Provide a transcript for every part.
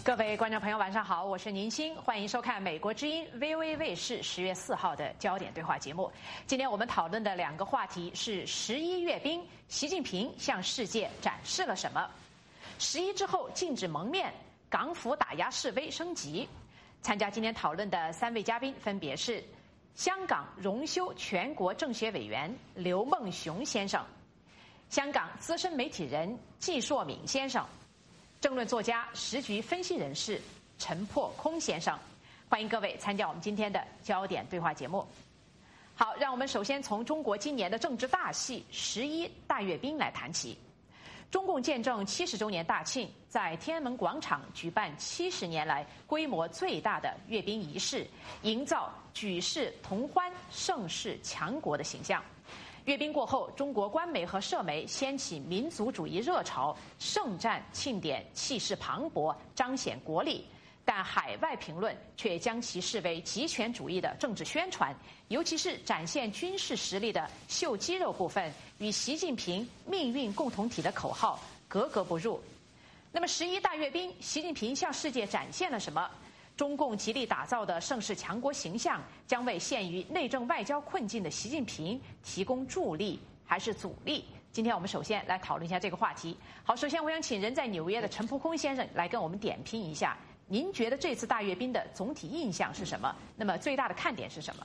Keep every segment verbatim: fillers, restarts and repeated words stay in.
各位观众朋友，晚上好，我是宁鑫，欢迎收看美国之音 V O A 卫视十月四号的焦点对话节目。今天我们讨论的两个话题是十一阅兵，习近平向世界展示了什么？十一之后禁止蒙面，港府打压示威升级。参加今天讨论的三位嘉宾分别是香港荣休全国政协委员刘梦熊先生，香港资深媒体人季硕敏先生，政论作家、时局分析人士陈破空先生。欢迎各位参加我们今天的焦点对话节目。好，让我们首先从中国今年的政治大戏十一大阅兵来谈起。中共建政七十周年大庆在天安门广场举办七十年来规模最大的阅兵仪式，营造举世同欢、盛世强国的形象。阅兵过后，中国官媒和社媒掀起民族主义热潮，盛赞庆典气势磅礴，彰显国力。但海外评论却将其视为极权主义的政治宣传，尤其是展现军事实力的秀肌肉部分，与习近平命运共同体的口号格格不入。那么十一大阅兵，习近平向世界展现了什么？中共极力打造的盛世强国形象，将为陷于内政外交困境的习近平提供助力还是阻力？今天我们首先来讨论一下这个话题。好，首先我想请人在纽约的陈扑空先生来跟我们点评一下，您觉得这次大阅兵的总体印象是什么？那么最大的看点是什么？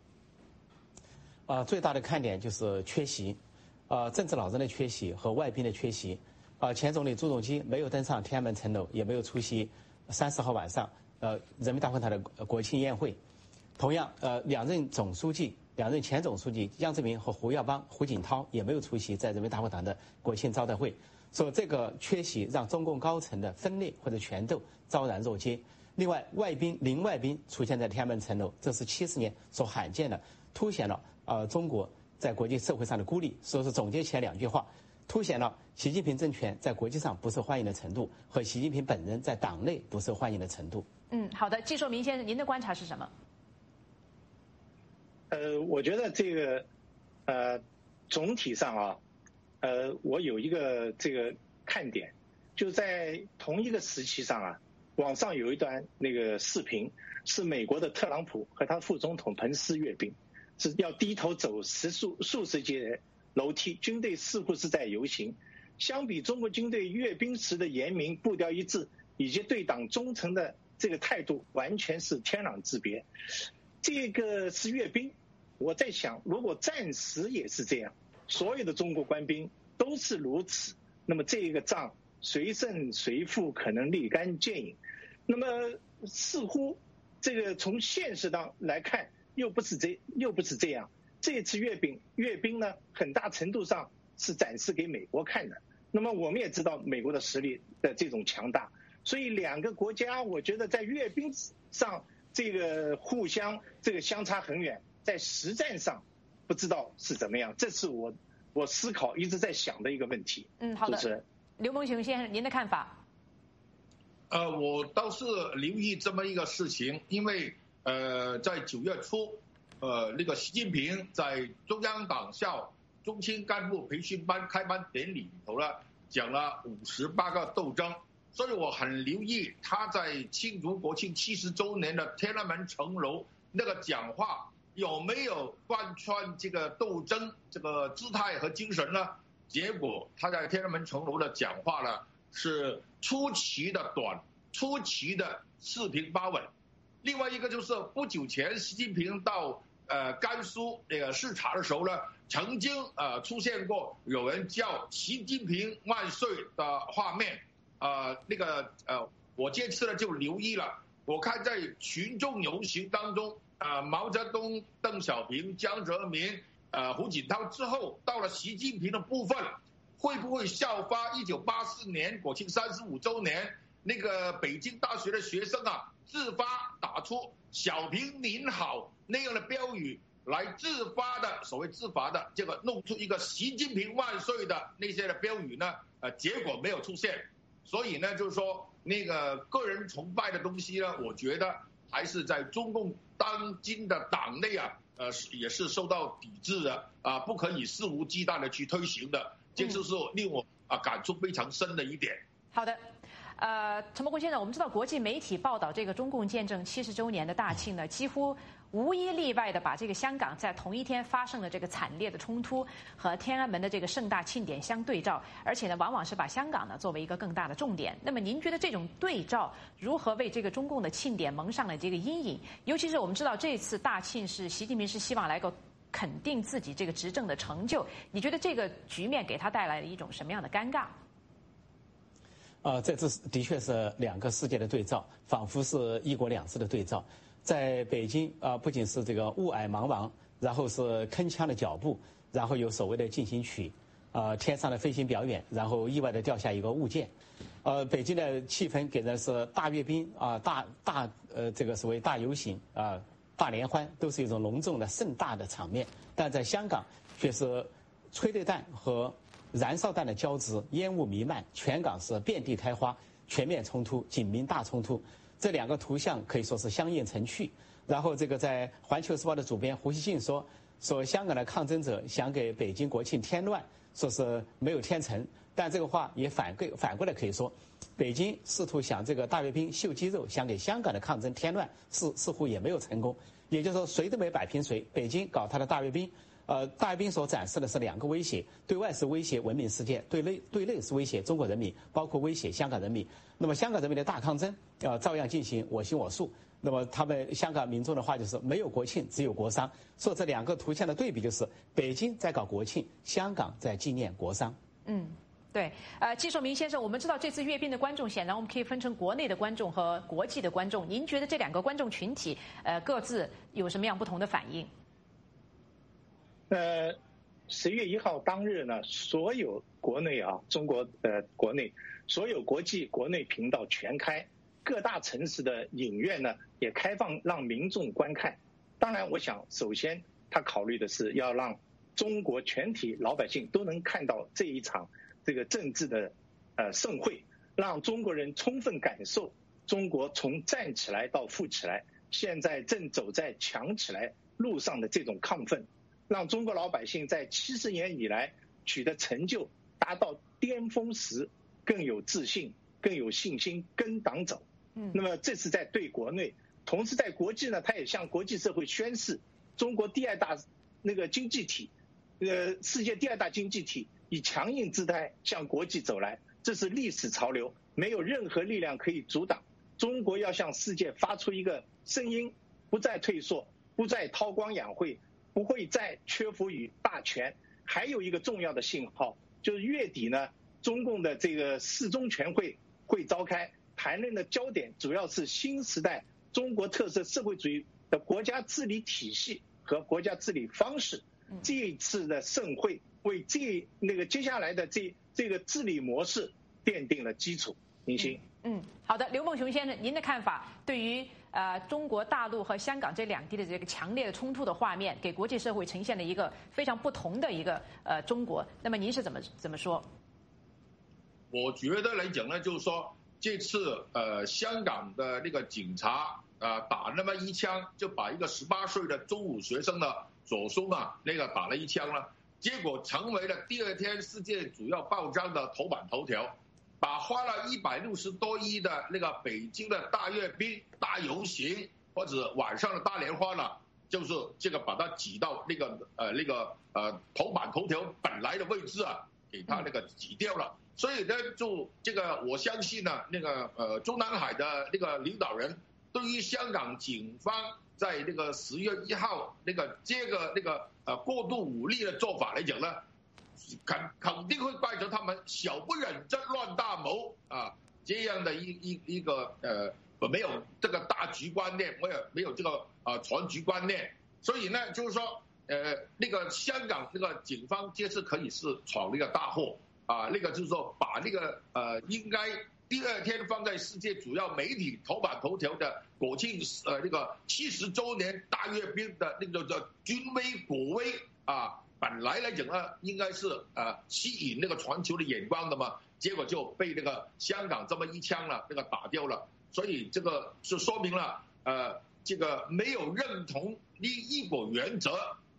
呃，最大的看点就是缺席，呃，政治老人的缺席和外宾的缺席。呃，前总理朱镕基没有登上天安门城楼，也没有出席三十号晚上呃人民大会堂的国庆宴会。同样，呃，两任总书记、两任前总书记江泽民和胡耀邦、胡锦涛也没有出席在人民大会堂的国庆招待会。所以这个缺席让中共高层的分裂或者权斗昭然若揭。另外，外宾零外宾出现在天安门城楼，这是七十年所罕见的，凸显了呃中国在国际社会上的孤立。所以说总结起来两句话，凸显了习近平政权在国际上不受欢迎的程度，和习近平本人在党内不受欢迎的程度。 嗯，好的，季硕明先生，您的观察是什么？ 呃，我觉得这个呃总体上啊。呃，我有一个这个看点，就在同一个时期上啊，网上有一段那个视频，是美国的特朗普和他副总统彭斯阅兵，是要低头走十数数十阶楼梯，军队似乎是在游行。相比中国军队阅兵时的严明、步调一致，以及对党忠诚的这个态度，完全是天壤之别。这个是阅兵，我在想，如果战时也是这样，所有的中国官兵都是如此，那么这个仗谁胜谁负可能立竿见影。那么似乎这个从现实上来看，又不是这又不是这样。这次阅兵阅兵呢，很大程度上是展示给美国看的。那么我们也知道美国的实力的这种强大，所以两个国家，我觉得在阅兵上这个互相这个相差很远，在实战上不知道是怎么样，这是我我思考一直在想的一个问题。 嗯，好的。刘梦熊先生，您的看法？ 呃，我倒是留意这么一个事情，因为呃，在九月初，呃，那个习近平在中央党校中青干部培训班开班典礼里头呢，讲了五十八个斗争，所以我很留意他在庆祝国庆七十周年的天安门城楼那个讲话。有没有贯穿这个斗争这个姿态和精神呢？结果他在天安门城楼的讲话呢，是出奇的短，出奇的四平八稳。另外一个就是不久前习近平到呃甘肃那个视察的时候呢，曾经呃出现过有人叫习近平万岁的画面，呃那个呃我这次呢就留意了，我看在群众游行当中。呃，毛泽东、邓小平、江泽民、呃胡锦涛之后，到了习近平的部分，会不会效法一九八四年国庆三十五周年那个北京大学的学生啊，自发打出“小平您好”那样的标语，来自发的所谓自发的这个弄出一个“习近平万岁”的那些的标语呢？呃，结果没有出现，所以呢，就是说那个个人崇拜的东西呢，我觉得。还是在中共当今的党内啊，呃，也是受到抵制的啊，不可以肆无忌惮的去推行的，这就是令我啊感触非常深的一点。 好的， 呃，陈伯公先生，我们知道国际媒体报道这个中共建政七十周年的大庆呢，几乎无一例外的把这个香港在同一天发生的这个惨烈的冲突和天安门的这个盛大庆典相对照，而且呢，往往是把香港呢作为一个更大的重点。那么，您觉得这种对照如何为这个中共的庆典蒙上了这个阴影？尤其是我们知道这次大庆是习近平是希望来个肯定自己这个执政的成就，你觉得这个局面给他带来了一种什么样的尴尬？ 呃，这次的确是两个世界的对照，仿佛是一国两制的对照。在北京啊、呃，不仅是这个雾霭茫茫，然后是铿锵的脚步，然后有所谓的进行曲，啊、呃，天上的飞行表演，然后意外的掉下一个物件。呃，北京的气氛给人是大阅兵啊、呃，大大呃这个所谓大游行啊、呃，大联欢，都是一种隆重的盛大的场面。但在香港却是催泪弹和燃烧弹的交织，烟雾弥漫，全港是遍地开花，全面冲突，警民大冲突。这两个图像可以说是相映成趣。然后这个在《环球时报》的主编胡锡进说，说香港的抗争者想给北京国庆添乱，说是没有添成。但这个话也反过反过来可以说，北京试图想这个大阅兵秀肌肉，想给香港的抗争添乱，似似乎也没有成功。也就是说，谁都没摆平谁。北京搞他的大阅兵。呃，大阅兵所展示的是两个威胁，对外是威胁文明世界，对内对内是威胁中国人民，包括威胁香港人民。那么香港人民的大抗争，呃，照样进行，我行我素。那么他们香港民众的话就是没有国庆，只有国殇。说这两个图像的对比就是，北京在搞国庆，香港在纪念国殇。 嗯。对，呃，季寿明先生，我们知道这次阅兵的观众，显然我们可以分成国内的观众和国际的观众。您觉得这两个观众群体，呃，各自有什么样不同的反应？ 呃，十月一号当日呢，所有国内啊，中国的国内，所有国际国内频道全开，各大城市的影院呢也开放让民众观看。当然，我想首先他考虑的是要让中国全体老百姓都能看到这一场这个政治的呃盛会，让中国人充分感受中国从站起来到富起来，现在正走在强起来路上的这种亢奋。让中国老百姓在七十年以来取得成就达到巅峰时更有自信、更有信心跟党走。嗯，那么这是在对国内，同时在国际呢，他也向国际社会宣示，中国第二大那个经济体，呃，世界第二大经济体以强硬姿态向国际走来，这是历史潮流，没有任何力量可以阻挡。中国要向世界发出一个声音，不再退缩，不再韬光养晦。不会再屈服于大权。还有一个重要的信号，就是月底呢，中共的这个四中全会会召开，谈论的焦点主要是新时代中国特色社会主义的国家治理体系和国家治理方式。这一次的盛会为这那个接下来的这这个治理模式奠定了基础。明星。 嗯，好的，刘梦熊先生，您的看法对于呃中国大陆和香港这两地的这个强烈的冲突的画面，给国际社会呈现了一个非常不同的一个呃中国。那么您是怎么怎么说？ 我觉得来讲呢，就是说这次呃香港的那个警察呃打那么一枪，就把一个十八岁的中五学生的左胸啊那个打了一枪了，结果成为了第二天世界主要报章的头版头条。把花了一百六十多亿的那个北京的大阅兵、大游行或者晚上的大联欢了，就是这个把它挤到那个呃那个呃头版头条本来的位置啊，给它那个挤掉了。所以呢，就这个我相信呢，那个呃中南海的那个领导人对于香港警方在那个十月一号那个这个那个呃过度武力的做法来讲呢。肯肯定会怪责他们小不忍则乱大谋啊，这样的一一一个呃没有这个大局观念，没有没有这个呃全局观念，所以呢就是说呃那个香港那个警方这次可以是闯了一个大祸啊，那个就是说把那个呃应该第二天放在世界主要媒体头版头条的国庆呃那个七十周年大阅兵的那个叫军威国威啊。本来来讲呢，应该是呃吸引那个全球的眼光的嘛，结果就被那个香港这么一枪了，那个打掉了，所以这个是说明了呃这个没有认同一一国原则，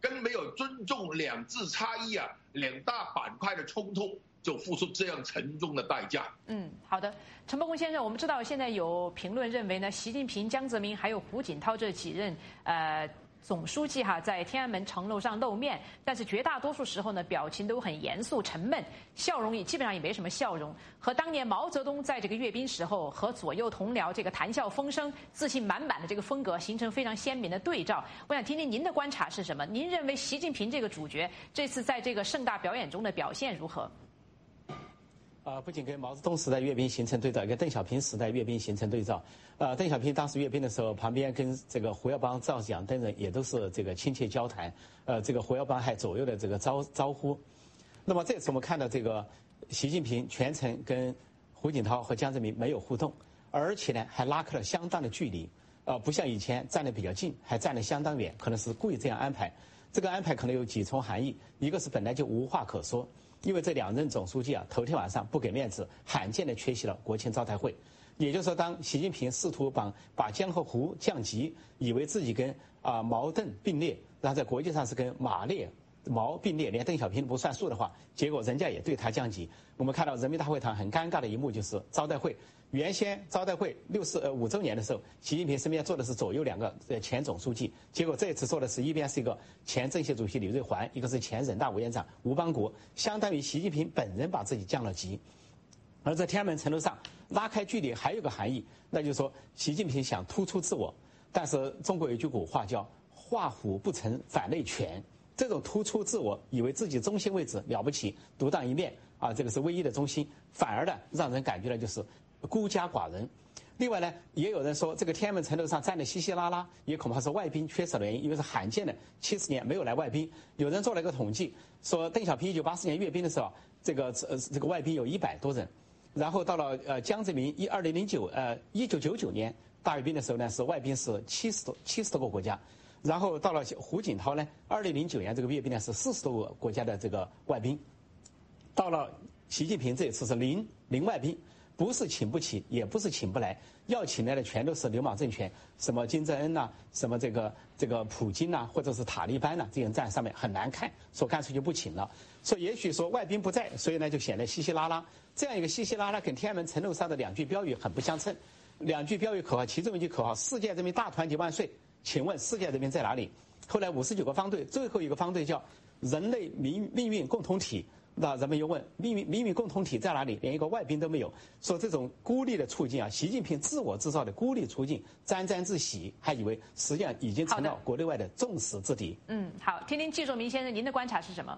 跟没有尊重两制差异啊，两大板块的冲突，就付出这样沉重的代价。 嗯，好的，陈伯公先生，我们知道现在有评论认为呢，习近平、江泽民还有胡锦涛这几任呃总书记哈，在天安门城楼上露面，但是绝大多数时候呢，表情都很严肃沉闷，笑容也基本上也没什么笑容，和当年毛泽东在这个阅兵时候和左右同僚这个谈笑风生、自信满满的这个风格形成非常鲜明的对照。我想听听您的观察是什么？您认为习近平这个主角这次在这个盛大表演中的表现如何？ 啊，不仅跟毛泽东时代阅兵形成对照，也跟邓小平时代阅兵形成对照。呃，邓小平当时阅兵的时候，旁边跟这个胡耀邦、赵子阳等人也都是这个亲切交谈。呃，这个胡耀邦还左右的这个招招呼。那么这次我们看到这个习近平全程跟胡锦涛和江泽民没有互动，而且呢还拉开了相当的距离。呃，不像以前站得比较近，还站得相当远，可能是故意这样安排。这个安排可能有几重含义，一个是本来就无话可说。因为这两任总书记啊，头天晚上不给面子，罕见的缺席了国庆招待会。也就是说，当习近平试图把把江和胡降级，以为自己跟啊、呃、毛邓并列，然后在国际上是跟马列、毛并列，连邓小平都不算数的话，结果人家也对他降级。我们看到人民大会堂很尴尬的一幕，就是招待会。原先招待会六十呃五周年的时候，习近平身边坐的是左右两个呃前总书记，结果这一次坐的是一边是一个前政协主席李瑞环，一个是前人大委员长吴邦国，相当于习近平本人把自己降了级。而在天安门城楼上拉开距离还有个含义，那就是说习近平想突出自我，但是中国有一句古话叫画虎不成反类犬，这种突出自我，以为自己中心位置了不起，独当一面啊，这个是唯一的中心，反而呢让人感觉呢就是孤家寡人。另外呢，也有人说这个天安门城楼上站得稀稀拉拉，也恐怕是外宾缺少的原因，因为是罕见的七十年没有来外宾。有人做了一个统计，说邓小平一九八四年阅兵的时候，这个呃这个外宾有一百多人，然后到了呃江泽民一二零零九呃一九九九年大阅兵的时候呢，是外宾是七十多七十多个国家，然后到了胡锦涛呢，二零零九年这个阅兵呢是四十多个国家的这个外宾，到了习近平这一次是零零外宾。不是请不起，也不是请不来，要请来的全都是流氓政权，什么金正恩呐、啊，什么这个这个普京呐、啊，或者是塔利班呐、啊，这些人站上面很难看，说干脆就不请了。所以也许说外宾不在，所以呢就显得稀稀拉拉。这样一个稀稀拉拉，跟天安门城楼上的两句标语很不相称。两句标语口号，其中一句口号“世界人民大团结万岁”，请问世界人民在哪里？后来五十九个方队，最后一个方队叫“人类命命运共同体”。那人们又问命运命运共同体在哪里？连一个外宾都没有。说这种孤立的处境啊，习近平自我制造的孤立处境，沾沾自喜，还以为实际上已经成了国内外的众矢之的。 嗯，好，听听季作明先生，您的观察是什么？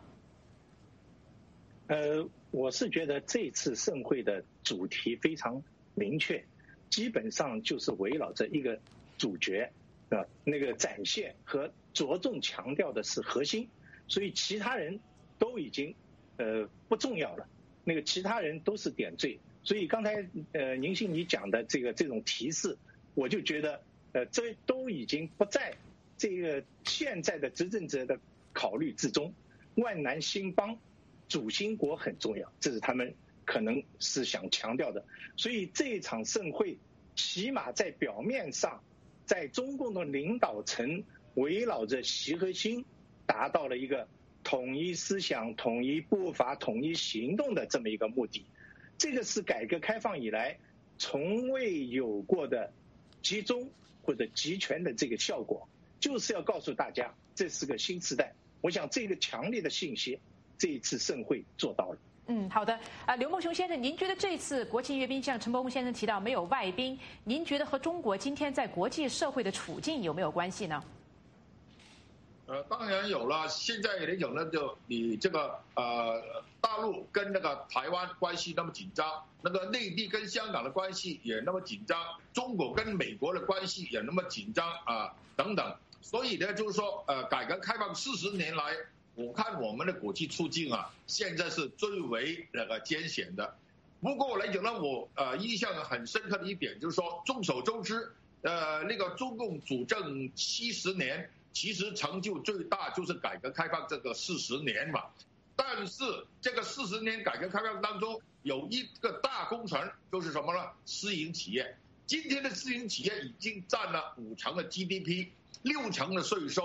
呃，我是觉得这次盛会的主题非常明确，基本上就是围绕着一个主角啊，那个展现和着重强调的是核心，所以其他人都已经。呃，不重要了，那个其他人都是点缀，所以刚才呃宁信你讲的这个这种提示，我就觉得呃这都已经不在这个现在的执政者的考虑之中。万难兴邦，主兴国很重要，这是他们可能是想强调的。所以这一场盛会，起码在表面上，在中共的领导层围绕着习核心，达到了一个。统一思想、统一步伐、统一行动的这么一个目的，这个是改革开放以来从未有过的集中或者集权的这个效果，就是要告诉大家这是个新时代。我想这个强烈的信息，这一次盛会做到了。 嗯，好的。啊，刘梦熊先生，您觉得这次国庆阅兵，像陈伯公先生提到没有外宾，您觉得和中国今天在国际社会的处境有没有关系呢？ 呃，当然有了。现在来讲呢，就你这个呃，大陆跟那个台湾关系那么紧张，那个内地跟香港的关系也那么紧张，中国跟美国的关系也那么紧张啊、呃，等等。所以呢，就是说，呃，改革开放四十年来，我看我们的国际处境啊，现在是最为那个艰险的。不过来讲呢，我呃印象很深刻的一点就是说，众所周知，呃，那个中共主政七十年。其实成就最大就是改革开放这个四十年嘛，但是这个四十年改革开放当中有一个大工程，就是什么呢？私营企业。今天的私营企业已经占了五成的 G D P， 六成的税收，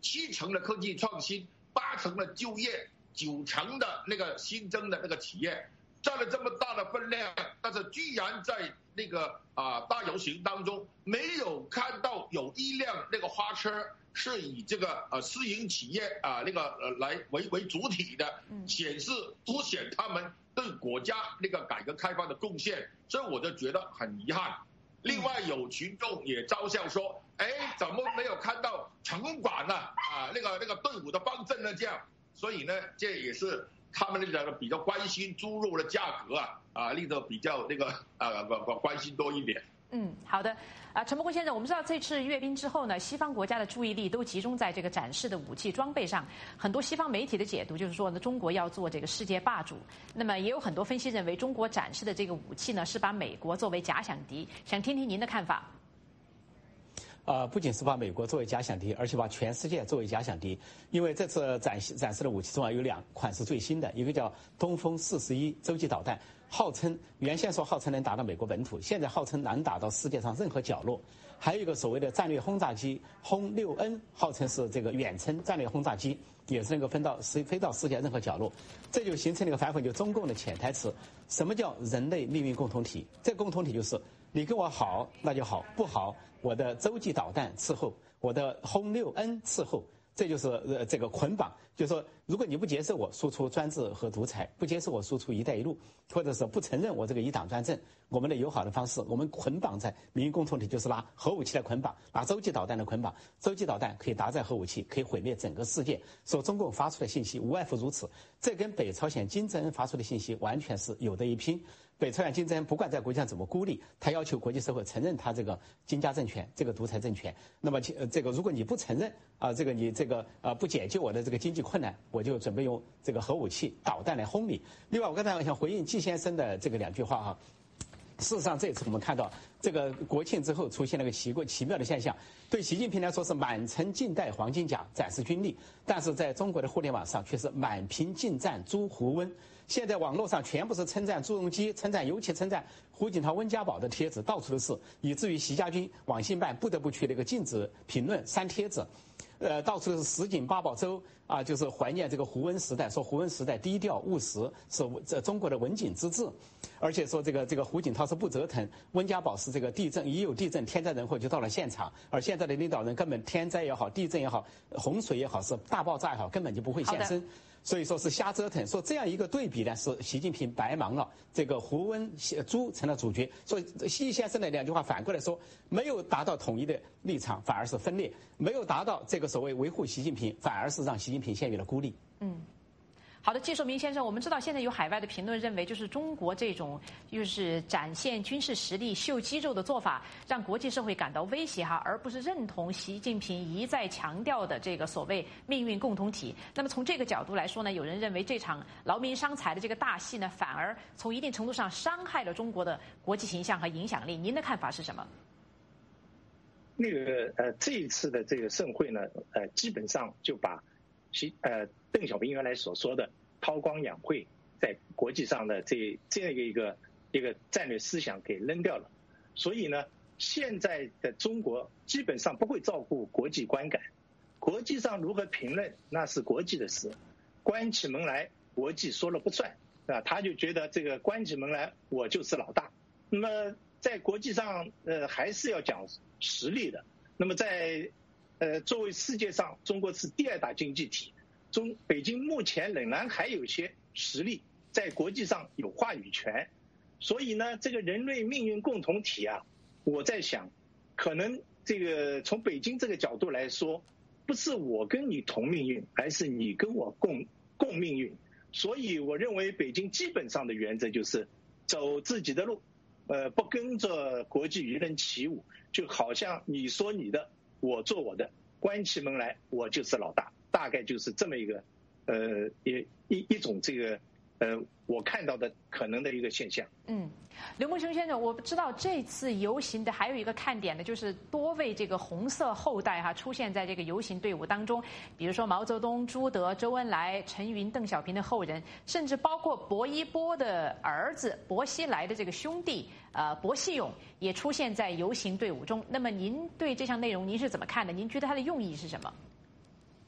七成的科技创新，八成的就业，九成的那个新增的那个企业，占了这么大的分量，但是居然在那个啊、呃、大游行当中没有看到有一辆那个花车是以这个呃私营企业啊、呃、那个呃来为为主体的，显示凸显他们对国家那个改革开放的贡献，所以我就觉得很遗憾。另外有群众也嘲笑说，哎，怎么没有看到城管呢？啊，那个那个队伍的方阵呢？这样，所以呢，这也是他们那个比较关心猪肉的价格啊，啊，令得比较那个啊关心多一点。 嗯，好的。啊，陈伯坤先生，我们知道这次阅兵之后呢，西方国家的注意力都集中在这个展示的武器装备上。很多西方媒体的解读就是说呢，中国要做这个世界霸主。那么也有很多分析认为，中国展示的这个武器呢，是把美国作为假想敌。想听听您的看法。 呃，不仅是把美国作为假想敌，而且把全世界作为假想敌。因为这次展示展示的武器中啊，有两款是最新的，一个叫东风四十一洲际导弹，号称原先说号称能打到美国本土，现在号称能打到世界上任何角落。还有一个所谓的战略轰炸机轰六 N， 号称是这个远程战略轰炸机，也是能够分到飞到世界任何角落。这就形成了一个反讽，就中共的潜台词：什么叫人类命运共同体？这个共同体就是你跟我好那就好，不好我的洲际导弹伺候，我的轰六 N 伺候。这就是呃这个捆绑，就是说，如果你不接受我输出专制和独裁，不接受我输出“一带一路”，或者是不承认我这个一党专政，我们的友好的方式，我们捆绑在民运共同体，就是拿核武器来捆绑，拿洲际导弹的捆绑。洲际导弹可以搭载核武器，可以毁灭整个世界。说中共发出的信息无外乎如此，这跟北朝鲜金正恩发出的信息完全是有得一拼。北朝鲜金正恩不管在国际上怎么孤立，他要求国际社会承认他这个金家政权，这个独裁政权。那么这个如果你不承认啊、呃，这个你这个呃不解救我的这个经济困难，我就准备用这个核武器导弹来轰你。另外，我刚才想回应季先生的这个两句话哈。事实上，这次我们看到这个国庆之后出现了个奇怪奇妙的现象，对习近平来说是满城尽带黄金甲展示军力，但是在中国的互联网上却是满屏尽赞朱胡温。现在网络上全部是称赞朱镕基，称赞尤其称赞胡锦涛、温家宝的帖子，到处都是，以至于习家军网信办不得不去那个禁止评论删帖子。呃，到处都是十锦八宝粥啊，就是怀念这个胡温时代，说胡温时代低调务实，是这中国的文景之治，而且说这个这个胡锦涛是不折腾，温家宝是这个地震一有地震天灾人祸就到了现场，而现在的领导人根本天灾也好，地震也好，洪水也好，是大爆炸也好，根本就不会现身。所以说是瞎折腾，说这样一个对比呢，是习近平白忙了，这个胡温朱成了主角。所以习先生的两句话反过来说，没有达到统一的立场，反而是分裂；没有达到这个所谓维护习近平，反而是让习近平陷入了孤立。嗯。 好的，季寿明先生，我们知道现在有海外的评论认为，就是中国这种就是展现军事实力、秀肌肉的做法，让国际社会感到威胁哈，而不是认同习近平一再强调的这个所谓命运共同体。那么从这个角度来说呢，有人认为这场劳民伤财的这个大戏呢，反而从一定程度上伤害了中国的国际形象和影响力。您的看法是什么？ 那个呃，这一次的这个盛会呢，呃，基本上就把习呃邓小平原来所说的韬光养晦，在国际上的这这样一个一个战略思想给扔掉了。所以呢，现在的中国基本上不会照顾国际观感，国际上如何评论那是国际的事，关起门来国际说了不算啊，他就觉得这个关起门来我就是老大。那么在国际上呃还是要讲实力的。那么在呃作为世界上中国是第二大经济体，中北京目前仍然还有些实力，在国际上有话语权。所以呢，这个人类命运共同体啊，我在想，可能这个从北京这个角度来说，不是我跟你同命运，而是你跟我共共命运。所以我认为北京基本上的原则就是走自己的路，呃，不跟着国际舆论起舞，就好像你说你的，我做我的，关起门来我就是老大，大概就是这么一个呃一一一种这个呃我看到的可能的一个现象。 嗯，刘梦生先生，我知道这次游行的还有一个看点呢，就是多位这个红色后代哈出现在这个游行队伍当中，比如说毛泽东、朱德、周恩来、陈云、邓小平的后人，甚至包括薄一波的儿子薄熙来的这个兄弟呃薄熙勇也出现在游行队伍中。那么您对这项内容您是怎么看的？您觉得它的用意是什么？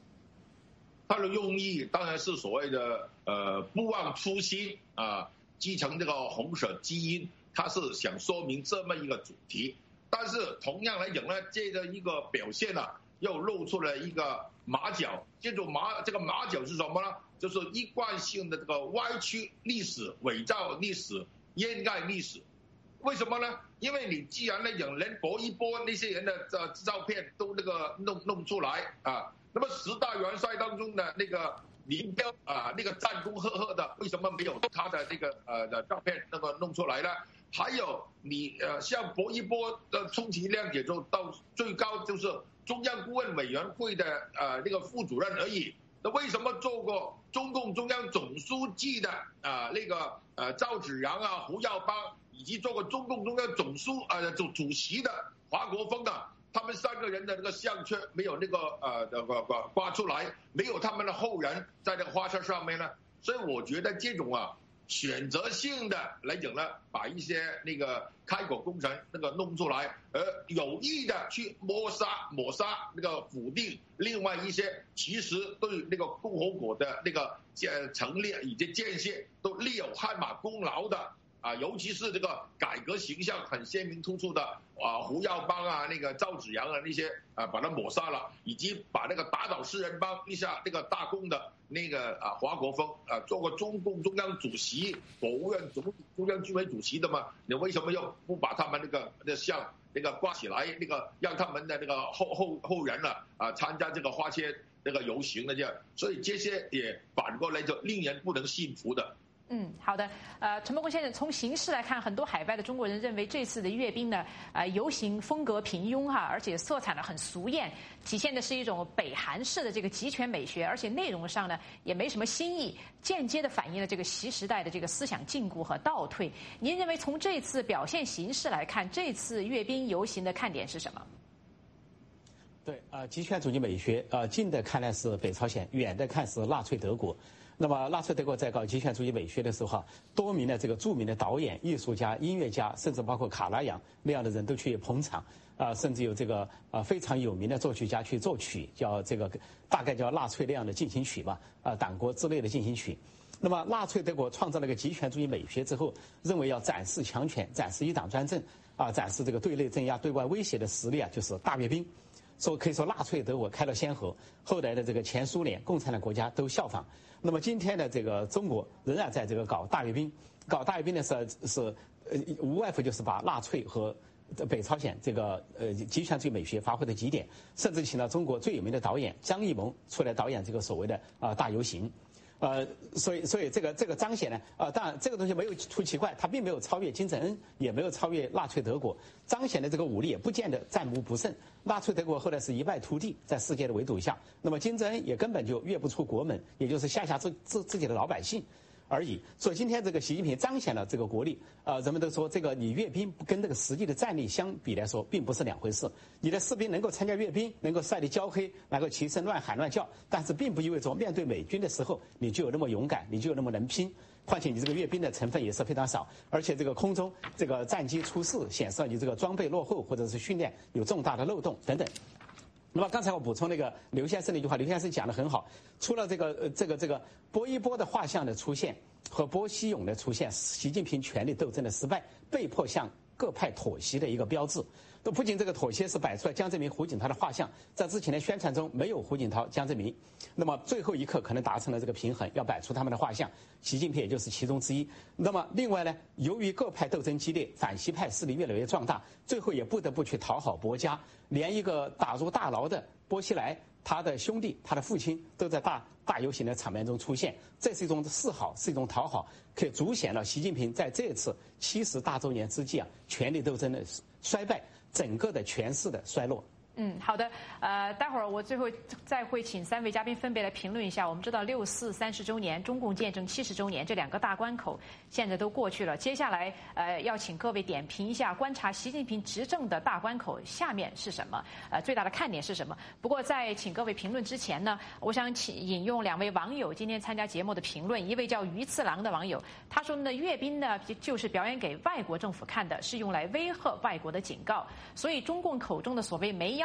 他的用意当然是所谓的呃不忘初心啊，继承这个红色基因，他是想说明这么一个主题。但是同样来讲呢，这个一个表现呢、啊，又露出了一个马脚。这种马这个马脚是什么呢？就是一贯性的这个歪曲历史、伪造历史、掩盖历史。为什么呢？因为你既然来讲连薄一波那些人的呃照片都那个弄弄出来啊，那么十大元帅当中的那个林彪啊，那个战功赫赫的，为什么没有他的那个呃的照片那个弄出来呢？还有你呃像薄一波的充其量也就到最高就是中央顾问委员会的呃那个副主任而已。那为什么做过中共中央总书记的啊、呃、那个呃赵紫阳啊、胡耀邦，以及做过中共中央总书呃主主席的华国锋啊，他们三个人的那个项圈没有那个呃那个挂挂出来，没有他们的后人在这个花车上面呢？所以我觉得这种啊选择性的来讲呢，把一些那个开国功臣那个弄出来，而有意的去抹杀抹杀那个否定另外一些其实对那个共和国的那个呃成立以及建设都立有汗马功劳的啊，尤其是这个改革形象很鲜明突出的啊胡耀邦啊、那个赵紫阳啊那些啊，把它抹杀了，以及把那个打倒四人帮立下那个大功的那个啊华国锋啊，做过中共中央主席、国务院总中央军委主席的嘛，你为什么又不把他们那个那像那个挂起来，那个让他们的那个后后后人呢啊参加这个花车那个游行的这样？所以这些也反过来就令人不能信服的。 嗯，好的。呃，陈伯公先生，从形势来看，很多海外的中国人认为这次的阅兵呢，呃，游行风格平庸哈，而且色彩呢很俗艳，体现的是一种北韩式的这个集权美学，而且内容上呢也没什么新意，间接的反映了这个习时代的这个思想禁锢和倒退。您认为从这次表现形式来看，这次阅兵游行的看点是什么？ 对，呃，集权主义美学，呃，近的看来是北朝鲜，远的看是纳粹德国。那么，纳粹德国在搞极权主义美学的时候，多名的这个著名的导演、艺术家、音乐家，甚至包括卡拉扬那样的人都去捧场，啊、呃，甚至有这个啊、呃、非常有名的作曲家去作曲，叫这个大概叫纳粹那样的进行曲吧，啊、呃，党国之类的进行曲。那么，纳粹德国创造了个极权主义美学之后，认为要展示强权，展示一党专政，啊、呃，展示这个对内镇压、对外威胁的实力啊，就是大阅兵。说可以说纳粹德国开了先河，后来的这个前苏联共产党国家都效仿。那么今天的这个中国仍然在这个搞大阅兵，搞大阅兵的是是呃无外乎就是把纳粹和北朝鲜这个呃极权主义美学发挥的极点，甚至请了中国最有名的导演张艺谋出来导演这个所谓的啊、呃、大游行。呃，所以，所以这个这个彰显呢，啊、呃，当然这个东西没有出奇怪，它并没有超越金正恩，也没有超越纳粹德国，彰显的这个武力也不见得战无不胜。纳粹德国后来是一败涂地，在世界的围堵下，那么金正恩也根本就跃不出国门，也就是吓吓自自自己的老百姓而已。所以今天这个习近平彰显了这个国力，呃，人们都说这个你阅兵跟这个实际的战力相比来说，并不是两回事。你的士兵能够参加阅兵，能够晒得焦黑，能够齐声乱喊乱叫，但是并不意味着面对美军的时候，你就有那么勇敢，你就有那么能拼。况且你这个阅兵的成分也是非常少，而且这个空中这个战机出事，显示你这个装备落后，或者是训练有重大的漏洞等等。那么刚才我补充那个刘先生那句话，刘先生讲得很好。除了这个呃这个这个薄一波的画像的出现和波西勇的出现，习近平权力斗争的失败，被迫向各派妥协的一个标志。都不仅这个妥协是摆出了江泽民、胡锦涛的画像，在之前的宣传中没有胡锦涛、江泽民，那么最后一刻可能达成了这个平衡，要摆出他们的画像，习近平也就是其中之一。那么另外呢，由于各派斗争激烈，反习派势力越来越壮大，最后也不得不去讨好薄家，连一个打入大牢的波西莱，他的兄弟、他的父亲都在大大游行的场面中出现，这是一种示好，是一种讨好，可以凸显了习近平在这次七十大周年之际啊，权力斗争的衰败，整个的权势的衰落。 嗯，好的，呃，待会儿我最后再会请三位嘉宾分别来评论一下。我们知道六四三十周年，中共建政七十周年这两个大关口现在都过去了，接下来呃要请各位点评一下，观察习近平执政的大关口下面是什么，呃最大的看点是什么。不过在请各位评论之前呢，我想请引用两位网友今天参加节目的评论，一位叫鱼次郎的网友，他说呢，阅兵呢就是表演给外国政府看的，是用来威吓外国的警告，所以中共口中的所谓没腰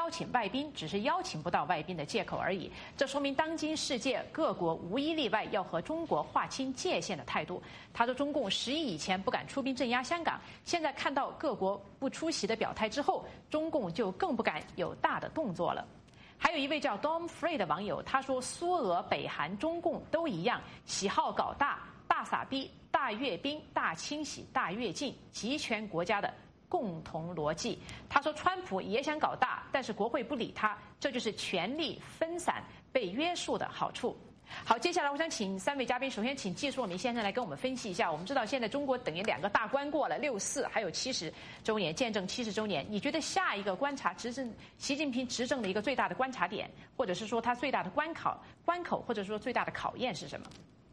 邀请外宾，只是邀请不到外宾的借口而已。这说明当今世界各国无一例外要和中国划清界限的态度。他说，中共十一以前不敢出兵镇压香港，现在看到各国不出席的表态之后，中共就更不敢有大的动作了。还有一位叫 Dom Free 的网友，他说，苏俄、北韩、中共都一样，喜好搞大、大撒逼、大阅兵、大清洗、大跃进，集权国家的共同逻辑。他说，川普也想搞大，但是国会不理他，这就是权力分散、被约束的好处。好，接下来我想请三位嘉宾，首先请季硕明先生来跟我们分析一下。我们知道现在中国等于两个大关过了，六四还有七十周年，见证七十周年。你觉得下一个观察执政习近平执政的一个最大的观察点，或者是说他最大的关考关口，或者说最大的考验是什么？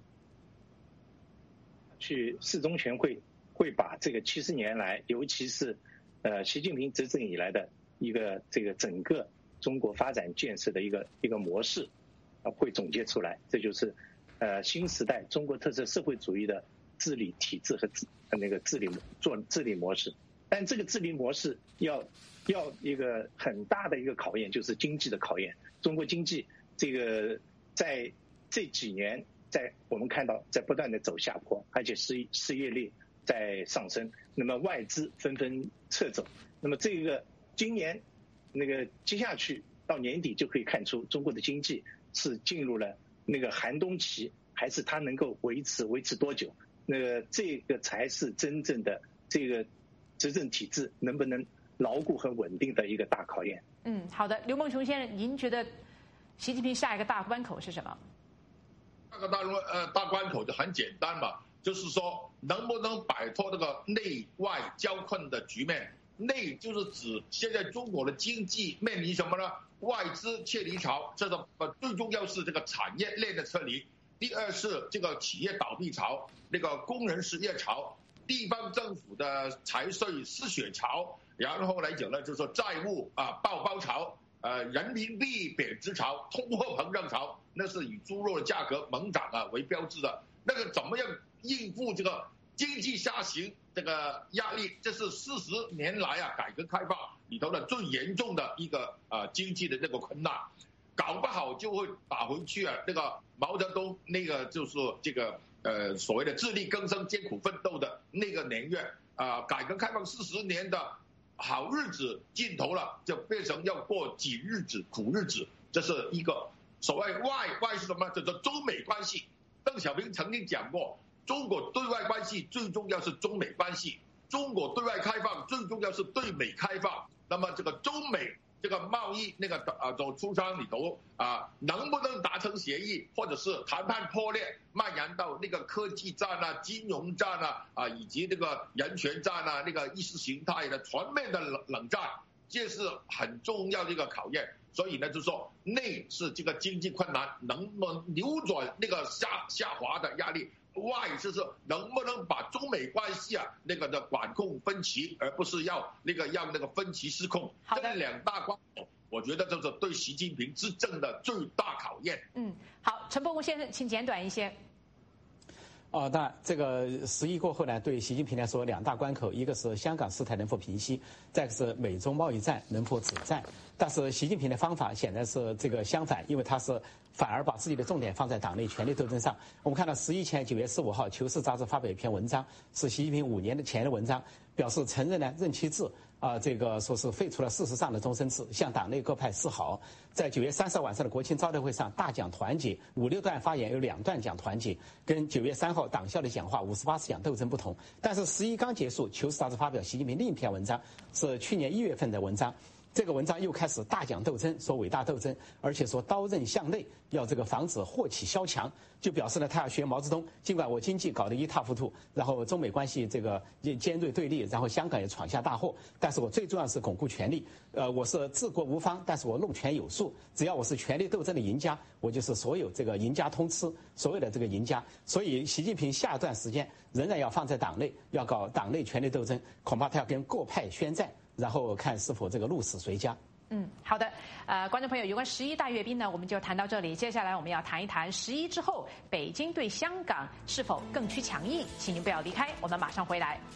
去四中全会会把这个七十年来，尤其是呃习近平执政以来的一个这个整个中国发展建设的一个一个模式啊，会总结出来。这就是呃新时代中国特色社会主义的治理体制和治那个治理做治理模式。但这个治理模式要要一个很大的一个考验，就是经济的考验。中国经济这个在这几年，在我们看到在不断的走下坡，而且失失业率在上升，那么外资纷纷撤走，那么这个今年那个接下去到年底就可以看出中国的经济是进入了那个寒冬期，还是它能够维持维持多久？那个这个才是真正的这个执政体制能不能牢固和稳定的一个大考验。 嗯，好的，刘梦琼先生，您觉得习近平下一个大关口是什么？ 这个大呃大关口就很简单嘛，就是说能不能摆脱这个内外交困的局面。内就是指现在中国的经济面临什么呢？外资撤离潮，这个呃最重要是这个产业链的撤离。第二是这个企业倒闭潮，那个工人失业潮，地方政府的财税失血潮，然后来讲呢，就是说债务啊爆包潮。呃，人民币贬值潮、通货膨胀潮，那是以猪肉的价格猛涨啊为标志的。那个怎么样应付这个经济下行这个压力？这是四十年来啊改革开放里头的最严重的一个呃经济的那个困难，搞不好就会打回去啊。那个毛泽东那个就是这个呃所谓的自力更生、艰苦奋斗的那个年月啊、呃，改革开放四十年的。好日子尽头了，就变成要过紧日子、苦日子，这是一个所谓外外是什么？叫做中美关系。邓小平曾经讲过，中国对外关系最重要是中美关系，中国对外开放最重要是对美开放。那么这个中美这个贸易那个啊走出商里头啊，能不能达成协议，或者是谈判破裂，蔓延到那个科技战啊、金融战啊啊，以及这个人权战啊、那个意识形态的全面的冷冷战，这是很重要的一个考验。所以呢，就是说内是这个经济困难，能不能扭转那个下下滑的压力？外就是能不能把中美关系啊那个的管控分歧，而不是要那个让那个分歧失控。这两大关口，我觉得就是对习近平执政的最大考验。 嗯，好，陈伯公先生，请简短一些。 哦，那这个十一过后呢，对习近平来说两大关口，一个是香港事态能否平息，再一个是美中贸易战能否止战。但是习近平的方法显然是这个相反，因为他是反而把自己的重点放在党内权力斗争上。我们看到十一前九月十五号，《求是》杂志发表一篇文章，是习近平五年的前的文章，表示承认呢任期制啊、呃，这个说是废除了事实上的终身制，向党内各派示好。在九月三十号晚上的国庆招待会上大讲团结，五六段发言有两段讲团结，跟九月三号党校的讲话五十八次讲斗争不同。但是十一刚结束，《求是》杂志发表习近平另一篇文章，是去年一月份的文章。这个文章又开始大讲斗争，说伟大斗争，而且说刀刃向内，要这个防止祸起萧墙，就表示呢他要学毛泽东。尽管我经济搞得一塌糊涂，然后中美关系这个尖锐对立，然后香港也闯下大祸，但是我最重要是巩固权力。呃，我是治国无方，但是我弄权有术。只要我是权力斗争的赢家，我就是所有这个赢家通吃，所有的这个赢家。所以习近平下一段时间仍然要放在党内，要搞党内权力斗争，恐怕他要跟各派宣战。然后看是否这个鹿死谁家。 嗯，好的，呃，观众朋友，有关十一大阅兵呢，我们就谈到这里。接下来我们要谈一谈十一之后，北京对香港是否更趋强硬？请您不要离开，我们马上回来。